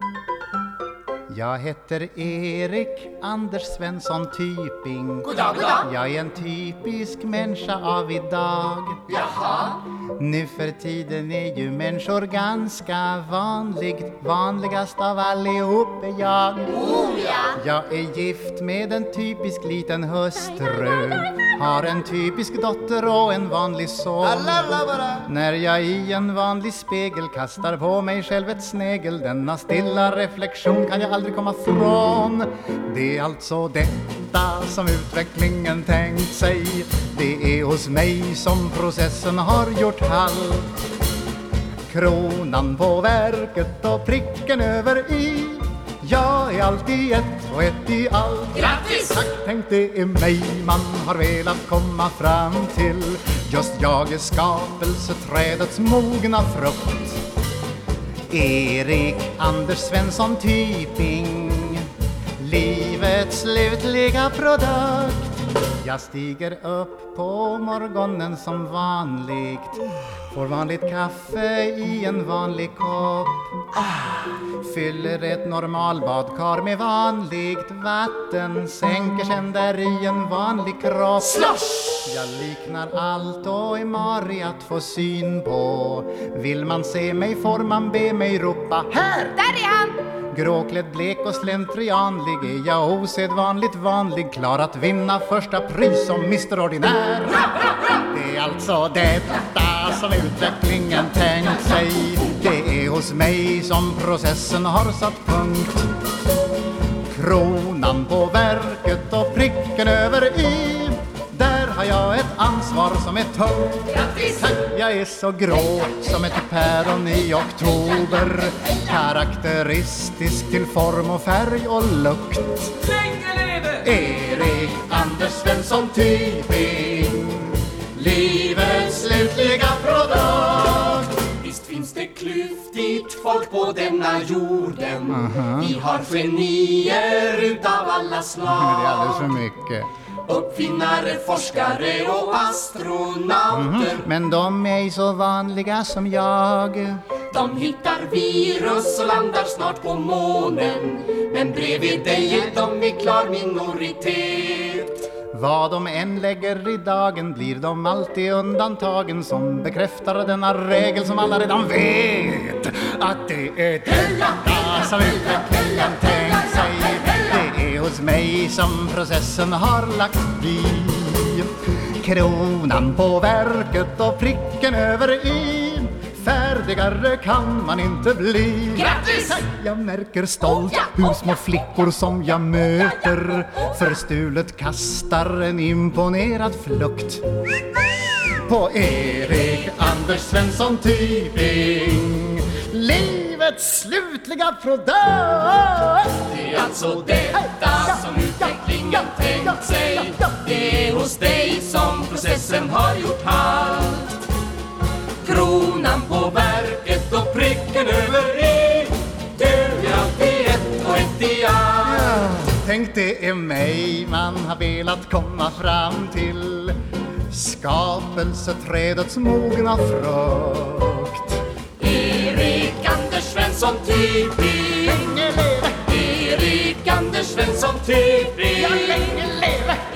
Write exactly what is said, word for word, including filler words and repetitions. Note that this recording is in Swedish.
Jag heter Erik Anders Svensson Typing. Goddag, goddag. Jag är en typisk människa av idag. Jaha. Nu för tiden är ju människor ganska vanlig. Vanligast av allihop är jag. Oh ja. Jag är gift med en typisk liten hustru. Har en typisk dotter och en vanlig son. När jag i en vanlig spegel kastar på mig själv ett snegel, denna stilla reflektion kan jag aldrig komma från. Det är alltså detta som utvecklingen tänkt sig. Det är hos mig som processen har gjort halt. Kronan på verket och pricken över i. Jag är alltid ett och ett i allt. Grattis! Tack, tänk det är mig man har velat komma fram till. Just jag är skapelseträdets mogna frukt. Erik Anders Svensson Typing, livets slutliga produkt. Jag stiger upp på morgonen som vanligt. Får vanligt kaffe i en vanlig kopp. Fyller ett normalbadkar med vanligt vatten. Sänker sen där i en vanlig kropp. Slosh! Jag liknar allt och är Mari att få syn på. Vill man se mig får man be mig ropa här! Där är han! Gråklädd, blek och slentrianlig är jag osedvanligt vanlig. Klar att vinna första pris som mister Ordinär. Det är alltså detta som utvecklingen tänkt sig. Det är hos mig som processen har satt punkt. Kronan på verket och pricken över i. Där har jag ett ansvar som är tungt. Grattis! Jag är så grå som ett päron i oktober. Karaktäristisk till form och färg och lukt. Länge leve! Erik Anders Svensson Typing, livets slutliga produkt. Visst finns det klyftigt folk på denna jorden. Aha. Vi har genier utav alla slag. Men det är alldeles för mycket. Uppfinnare, forskare och astronauter. Men de är så vanliga som jag. De hittar virus och landar snart på månen. Men bredvid dig är de i klar minoritet. Vad de än lägger i dagen blir de alltid undantagen, som bekräftar denna regel som alla redan vet. Att det är detta som utvecklingen tänkt sig. Det är hos mig som processen har lagt i. Kronan på verket och pricken över i. Färdigare kan man inte bli. Grattis! Jag märker stolt hur små flickor som jag möter förstulet kastar en imponerad flukt på Erik Anders Svensson Typing, livets slutliga produkt. Det är alltså detta som utvecklingen tänkt sig. Det är hos dig som processen har gjort halt. Kronan på verket och pricken över i. Du är alltid ett och ett i allt. Tänk det är mig man har velat komma fram till. Skapelseträdets mogna frukt. Erik Anders Svensson Typing. Länge leve, Erik Anders Svensson Typing. ja länge leve.